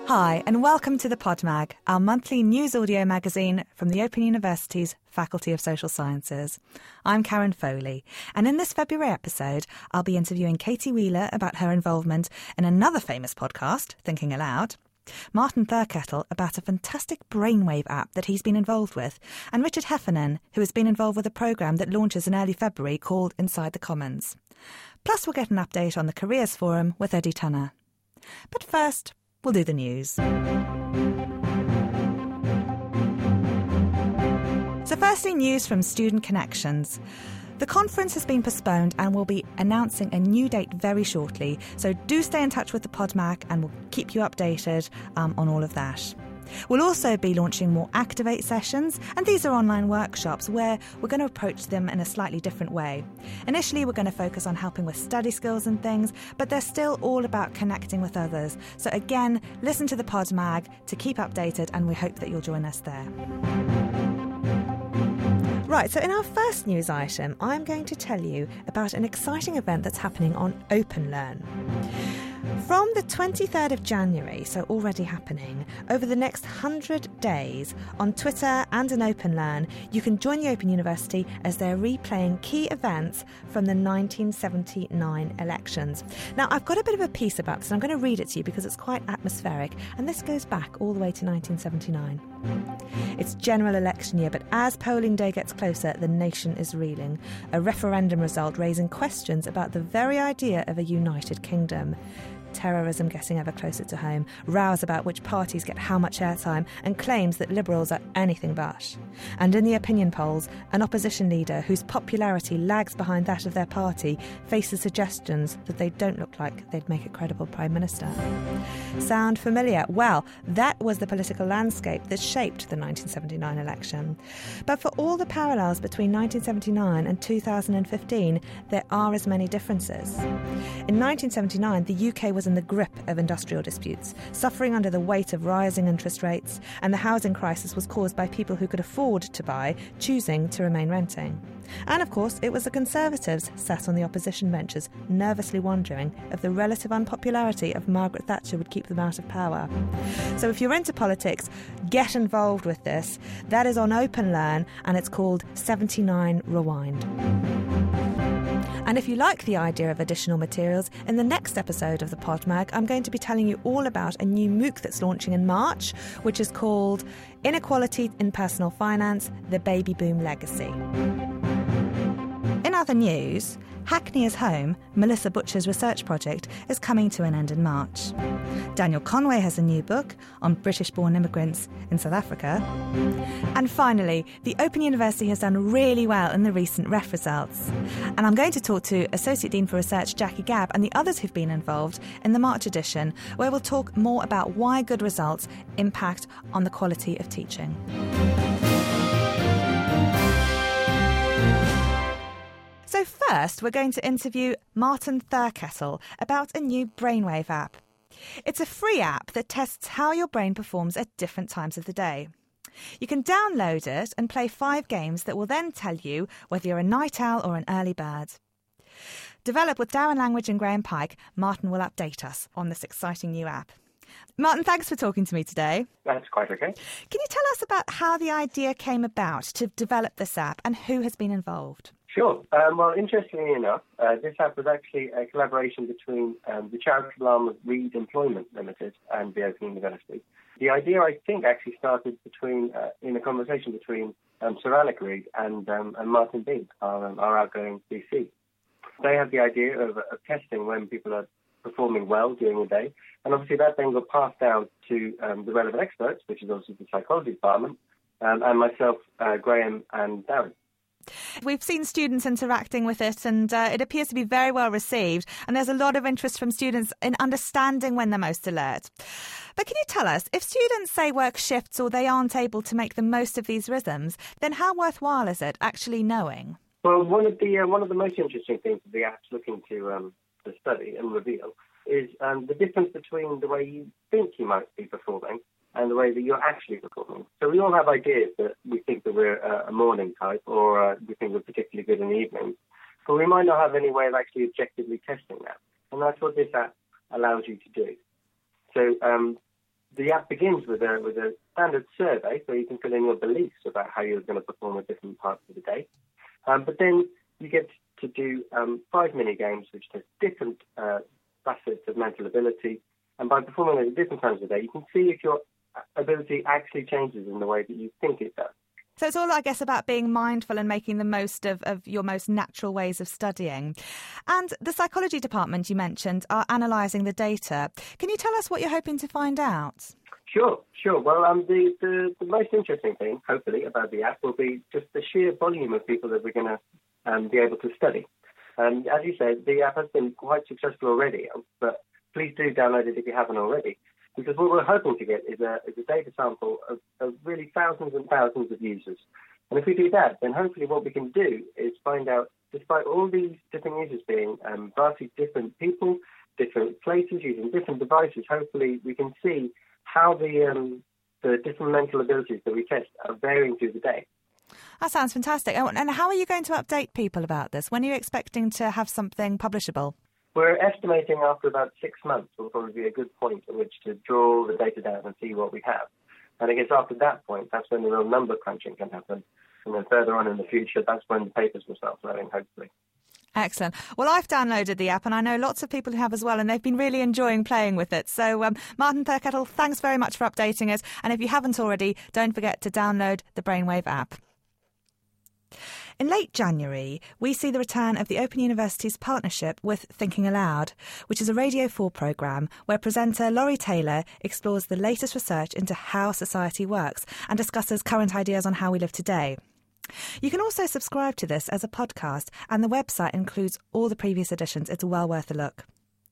Hi, and welcome to the Podmag, our monthly news audio magazine from the Open University's Faculty of Social Sciences. I'm Karen Foley, and in this February episode, I'll be interviewing Katie Wheeler about her involvement in another famous podcast, Thinking Aloud, Martin Thurkettle about a fantastic brainwave app that he's been involved with, and Richard Heffernan, who has been involved with a programme that launches in early February called Inside the Commons. Plus, we'll get an update on the Careers Forum with Eddie Tunner. But first, we'll do the news. So firstly, news from Student Connections. The conference has been postponed and we'll be announcing a new date very shortly. So do stay in touch with the Podmag and we'll keep you updated on all of that. We'll also be launching more Activate sessions, and these are online workshops where we're going to approach them in a slightly different way. Initially, we're going to focus on helping with study skills and things, but they're still all about connecting with others. So again, listen to the Podmag to keep updated, and we hope that you'll join us there. Right, so in our first news item, I'm going to tell you about an exciting event that's happening on OpenLearn. From the 23rd of January, so already happening, over the next 100 days, on Twitter and in OpenLearn, you can join the Open University as they're replaying key events from the 1979 elections. Now, I've got a bit of a piece about this, and I'm going to read it to you because it's quite atmospheric, and this goes back all the way to 1979. It's general election year, but as polling day gets closer, the nation is reeling. A referendum result raising questions about the very idea of a united kingdom. Terrorism getting ever closer to home, rows about which parties get how much airtime, and claims that Liberals are anything but. And in the opinion polls, an opposition leader whose popularity lags behind that of their party faces suggestions that they don't look like they'd make a credible Prime Minister. Sound familiar? Well, that was the political landscape that shaped the 1979 election. But for all the parallels between 1979 and 2015, there are as many differences. In 1979, the UK was in the grip of industrial disputes, suffering under the weight of rising interest rates, and the housing crisis was caused by people who could afford to buy, choosing to remain renting. And of course, it was the Conservatives sat on the opposition benches, nervously wondering if the relative unpopularity of Margaret Thatcher would keep them out of power. So if you're into politics, get involved with this. That is on OpenLearn, and it's called 79 Rewind. And if you like the idea of additional materials, in the next episode of the Podmag, I'm going to be telling you all about a new MOOC that's launching in March, which is called Inequality in Personal Finance, the Baby Boom Legacy. In other news, Hackney is Home, Melissa Butcher's research project, is coming to an end in March. Daniel Conway has a new book on British-born immigrants in South Africa. And finally, the Open University has done really well in the recent REF results. And I'm going to talk to Associate Dean for Research Jackie Gabb and the others who've been involved in the March edition, where we'll talk more about why good results impact on the quality of teaching. So first, we're going to interview Martin Thurkettle about a new brainwave app. It's a free app that tests how your brain performs at different times of the day. You can download it and play 5 games that will then tell you whether you're a night owl or an early bird. Developed with Darren Langridge and Graham Pike, Martin will update us on this exciting new app. Martin, thanks for talking to me today. That's quite okay. Can you tell us about how the idea came about to develop this app and who has been involved? Sure. Well, interestingly enough, this app was actually a collaboration between the charitable arm of Reed Employment Limited and the Open University. The idea, I think, actually started in a conversation between Sir Alec Reed and Martin Bean, our outgoing VC. They had the idea of testing when people are performing well during the day, and obviously that then got passed down to the relevant experts, which is obviously the psychology department, and myself, Graham and Darren. We've seen students interacting with it, and it appears to be very well received, and there's a lot of interest from students in understanding when they're most alert. But can you tell us, if students, say, work shifts or they aren't able to make the most of these rhythms, then how worthwhile is it actually knowing? Well, one of the most interesting things that the app's looking to study and reveal is the difference between the way you think you might be performing and the way that you're actually performing. So we all have ideas that we think that we're a morning type, or we think we're particularly good in the evenings, but we might not have any way of actually objectively testing that. And that's what this app allows you to do. So the app begins with a standard survey where you can fill in your beliefs about how you're going to perform at different parts of the day. But then you get to do 5 mini games which test different facets of mental ability. And by performing at different times of the day, you can see if your ability actually changes in the way that you think it does. So it's all, I guess, about being mindful and making the most of your most natural ways of studying. And the psychology department you mentioned are analysing the data. Can you tell us what you're hoping to find out? Sure. Well, the most interesting thing, hopefully, about the app will be just the sheer volume of people that we're going to be able to study. As you said, the app has been quite successful already, but please do download it if you haven't already. Because what we're hoping to get is a data sample of really thousands and thousands of users. And if we do that, then hopefully what we can do is find out, despite all these different users being vastly different people, different places, using different devices, hopefully we can see how the different mental abilities that we test are varying through the day. That sounds fantastic. And how are you going to update people about this? When are you expecting to have something publishable? We're estimating after about 6 months will probably be a good point at which to draw the data down and see what we have. And I guess after that point, that's when the real number crunching can happen. And then further on in the future, that's when the papers will start flowing, hopefully. Excellent. Well, I've downloaded the app and I know lots of people who have as well, and they've been really enjoying playing with it. So, Martin Thurkettle, thanks very much for updating us. And if you haven't already, don't forget to download the Brainwave app. In late January, we see the return of the Open University's partnership with Thinking Aloud, which is a Radio 4 programme where presenter Laurie Taylor explores the latest research into how society works and discusses current ideas on how we live today. You can also subscribe to this as a podcast, and the website includes all the previous editions. It's well worth a look.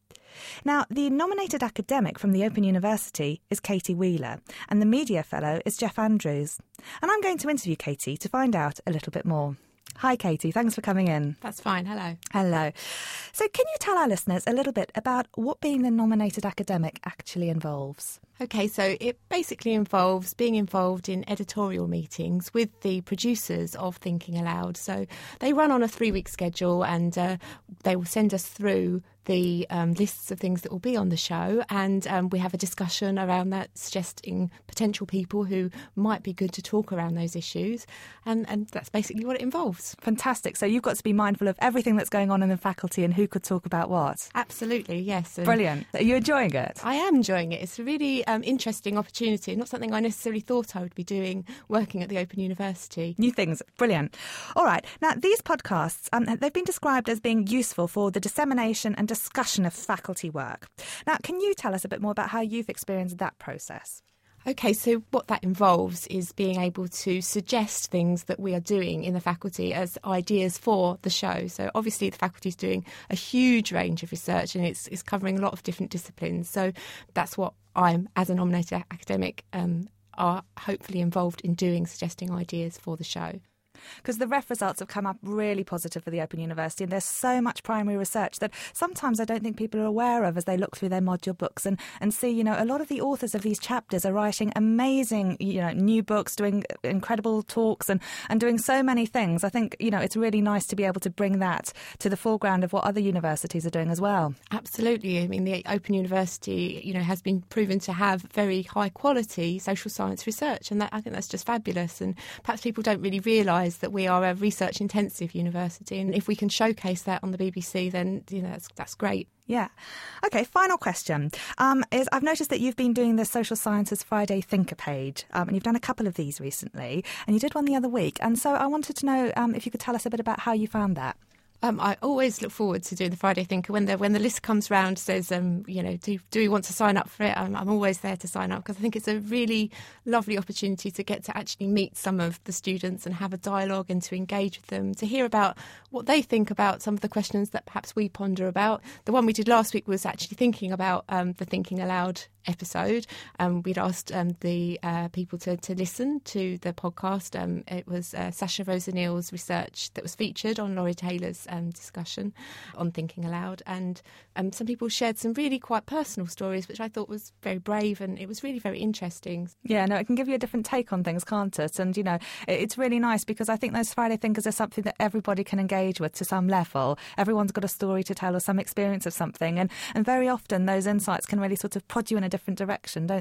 Now, the nominated academic from the Open University is Katie Wheeler, and the media fellow is Jeff Andrews. And I'm going to interview Katie to find out a little bit more. Hi, Katie. Thanks for coming in. That's fine. Hello. Hello. So can you tell our listeners a little bit about what being the nominated academic actually involves? OK, so it basically involves being involved in editorial meetings with the producers of Thinking Aloud. So they run on a 3-week schedule, and they will send us through the lists of things that will be on the show, and we have a discussion around that, suggesting potential people who might be good to talk around those issues, and that's basically what it involves. Fantastic. So you've got to be mindful of everything that's going on in the faculty and who could talk about what. Absolutely, yes. Brilliant. Are you enjoying it? I am enjoying it. It's a really interesting opportunity, not something I necessarily thought I would be doing working at the Open University. New things. Brilliant. All right. Now, these podcasts, they've been described as being useful for the dissemination and discussion of faculty work. Now, can you tell us a bit more about how you've experienced that process? OK, so what that involves is being able to suggest things that we are doing in the faculty as ideas for the show. So obviously the faculty is doing a huge range of research, and it's covering a lot of different disciplines. So that's what I'm, as a nominated academic, are hopefully involved in doing, suggesting ideas for the show. Because the REF results have come up really positive for the Open University, and there's so much primary research that sometimes I don't think people are aware of as they look through their module books and see, a lot of the authors of these chapters are writing amazing, new books, doing incredible talks and doing so many things. I think, it's really nice to be able to bring that to the foreground of what other universities are doing as well. Absolutely. I mean, the Open University, has been proven to have very high quality social science research, and I think that's just fabulous. And perhaps people don't really realise that we are a research-intensive university, and if we can showcase that on the BBC, then that's great. Yeah. OK, final question is I've noticed that you've been doing the Social Sciences Friday Thinker page, and you've done a couple of these recently, and you did one the other week. And so I wanted to know if you could tell us a bit about how you found that. I always look forward to doing the Friday Thinker. When the list comes round, says, do we want to sign up for it? I'm always there to sign up, because I think it's a really lovely opportunity to get to actually meet some of the students and have a dialogue and to engage with them, to hear about what they think about some of the questions that perhaps we ponder about. The one we did last week was actually thinking about the Thinking Aloud episode. We'd asked the people to listen to the podcast. It was Sasha Rosenil's research that was featured on Laurie Taylor's discussion on Thinking Aloud, and some people shared some really quite personal stories, which I thought was very brave, and it was really very interesting. Yeah, no, it can give you a different take on things, can't it? And, it's really nice, because I think those Friday Thinkers are something that everybody can engage with to some level. Everyone's got a story to tell or some experience of something, and very often those insights can really sort of prod you in a different direction, don't they?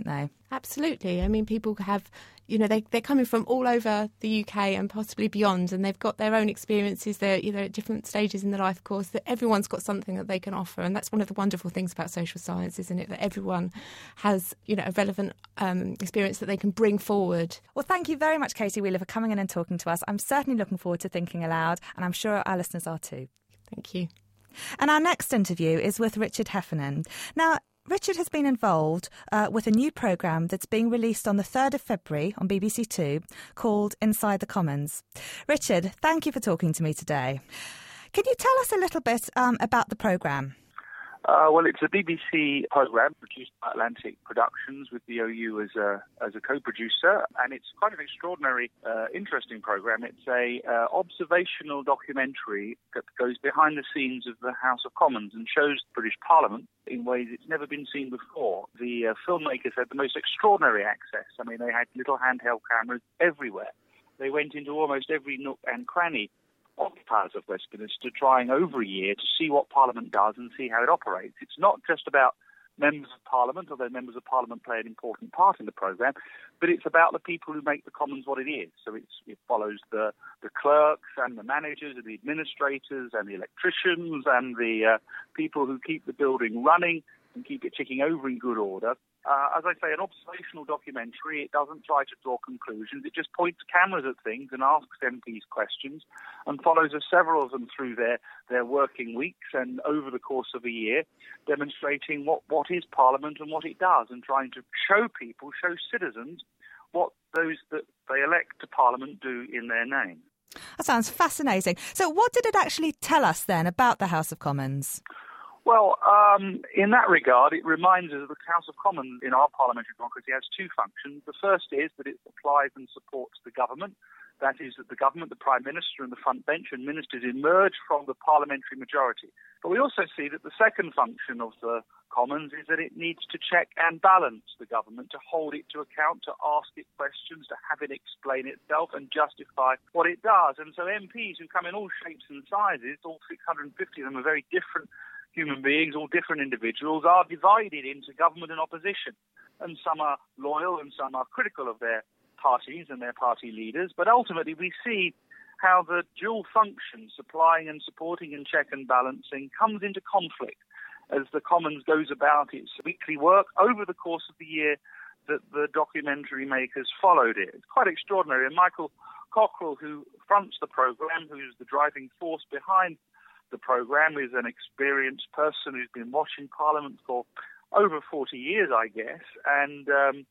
Absolutely. I mean, people have, they're coming from all over the UK and possibly beyond, and they've got their own experiences. They're, at different stages in the life course, that everyone's got something that they can offer. And that's one of the wonderful things about social science, isn't it? That everyone has, a relevant experience that they can bring forward. Well, thank you very much, Katie Wheeler, for coming in and talking to us. I'm certainly looking forward to Thinking Aloud, and I'm sure our listeners are too. Thank you. And our next interview is with Richard Heffernan. Now, Richard has been involved with a new programme that's being released on the 3rd of February on BBC Two called Inside the Commons. Richard, thank you for talking to me today. Can you tell us a little bit about the programme? Well, it's a BBC programme produced by Atlantic Productions with the OU as a co-producer, and it's quite an extraordinary, interesting programme. It's a observational documentary that goes behind the scenes of the House of Commons and shows the British Parliament in ways it's never been seen before. The filmmakers had the most extraordinary access. I mean, they had little handheld cameras everywhere. They went into almost every nook and cranny occupiers of Westminster, trying over a year to see what Parliament does and see how it operates. It's not just about members of Parliament, although members of Parliament play an important part in the programme, but it's about the people who make the Commons what it is. So it follows the clerks and the managers and the administrators and the electricians and the people who keep the building running and keep it ticking over in good order. As I say, an observational documentary. It doesn't try to draw conclusions. It just points cameras at things and asks MPs questions and follows several of them through their working weeks and over the course of a year, demonstrating what is Parliament and what it does, and trying to show citizens what those that they elect to Parliament do in their name. That sounds fascinating. So what did it actually tell us then about the House of Commons? Well, in that regard, it reminds us that the House of Commons in our parliamentary democracy has two functions. The first is that it supplies and supports the government. That is, that the government, the Prime Minister and the front bench and ministers emerge from the parliamentary majority. But we also see that the second function of the Commons is that it needs to check and balance the government, to hold it to account, to ask it questions, to have it explain itself and justify what it does. And so MPs who come in all shapes and sizes, all 650 of them are very different human beings, all different individuals, are divided into government and opposition. And some are loyal and some are critical of their parties and their party leaders. But ultimately we see how the dual function, supplying and supporting and check and balancing, comes into conflict as the Commons goes about its weekly work over the course of the year that the documentary makers followed it. It's quite extraordinary. And Michael Cockrell, who fronts the programme, who's the driving force behind the programme, is an experienced person who's been watching Parliament for over 40 years, I guess, and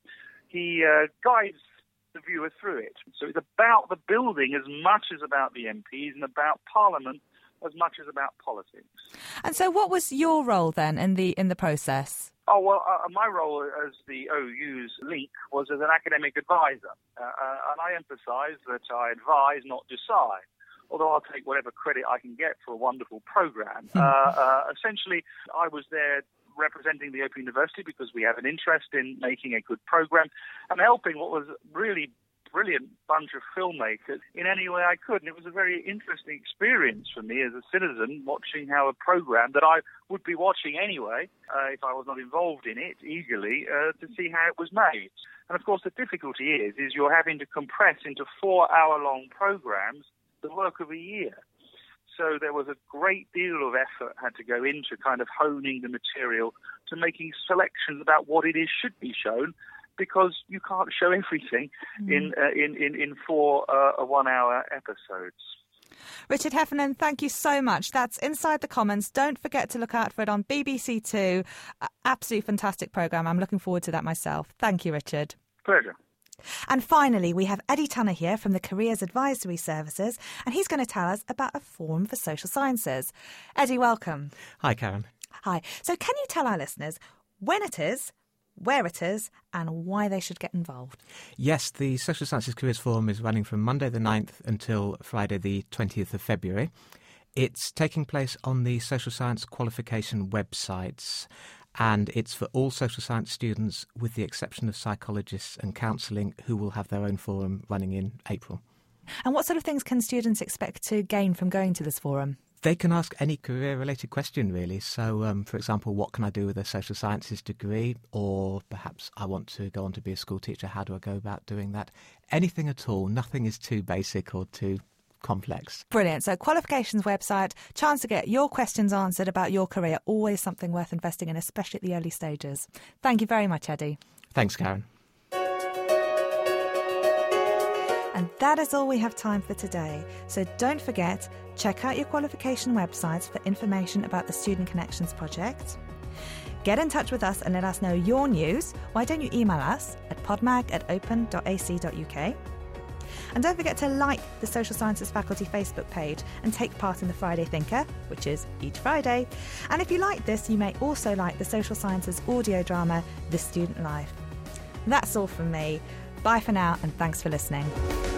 he guides the viewer through it. So it's about the building as much as about the MPs, and about Parliament as much as about politics. And so what was your role then in the process? Oh, well, my role as the OU's link was as an academic advisor, and I emphasise that I advise, not decide. Although I'll take whatever credit I can get for a wonderful programme. Essentially, I was there representing the Open University because we have an interest in making a good programme and helping what was really brilliant bunch of filmmakers in any way I could. And it was a very interesting experience for me as a citizen, watching how a programme that I would be watching anyway, if I was not involved in it eagerly, to see how it was made. And of course, the difficulty is you're having to compress into 4-hour-long programmes the work of a year. So there was a great deal of effort had to go into kind of honing the material, to making selections about what it is should be shown, because you can't show everything in 4 1-hour episodes. Richard Heffernan, thank you so much. That's Inside the Commons. Don't forget to look out for it on BBC Two. Absolutely fantastic programme. I'm looking forward to that myself. Thank you, Richard. Pleasure. And finally, we have Eddie Tunner here from the Careers Advisory Services, and he's going to tell us about a forum for social sciences. Eddie, welcome. Hi, Karen. Hi. So can you tell our listeners when it is, where it is, and why they should get involved? Yes, the Social Sciences Careers Forum is running from Monday the 9th until Friday the 20th of February. It's taking place on the Social Science Qualification websites, and it's for all social science students with the exception of psychologists and counselling, who will have their own forum running in April. And what sort of things can students expect to gain from going to this forum? They can ask any career-related question, really. So, for example, what can I do with a social sciences degree? Or perhaps I want to go on to be a school teacher. How do I go about doing that? Anything at all. Nothing is too basic or too complex. Brilliant. So Qualifications website, chance to get your questions answered about your career. Always something worth investing in, especially at the early stages. Thank you very much, Eddie. Thanks, Karen. And that is all we have time for today. So don't forget, check out your qualification websites for information about the Student Connections project. Get in touch with us and let us know your news. Why don't you email us at podmag@open.ac.uk. And don't forget to like the Social Sciences Faculty Facebook page and take part in the Friday Thinker, which is each Friday. And if you like this, you may also like the Social Sciences audio drama, The Student Life. That's all from me. Bye for now, and thanks for listening.